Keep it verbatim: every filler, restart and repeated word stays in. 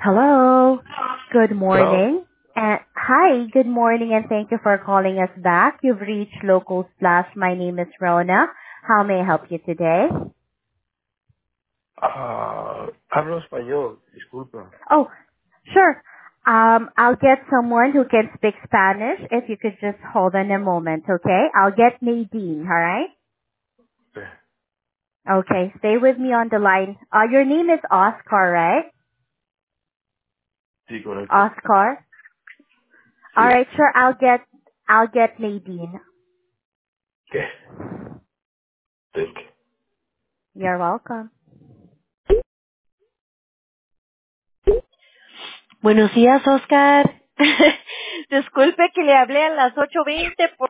Hello. Good Hello? morning. And hi, good morning, and thank you for calling us back. You've reached Local Splash. My name is Rona. How may I help you today? Ah, hablo español, disculpa. Oh, sure. Um, I'll get someone who can speak Spanish if you could just hold on a moment, okay? I'll get Nadine, all right? Sí, Okay, stay with me on the line. Uh, your name is Oscar, right? sí, correcto. Oscar? All Sí. right, sure. I'll get I'll get Nadine. ¿Qué? Thank you. You're welcome. Buenos días, Oscar. Disculpe que le hablé a las ocho veinte.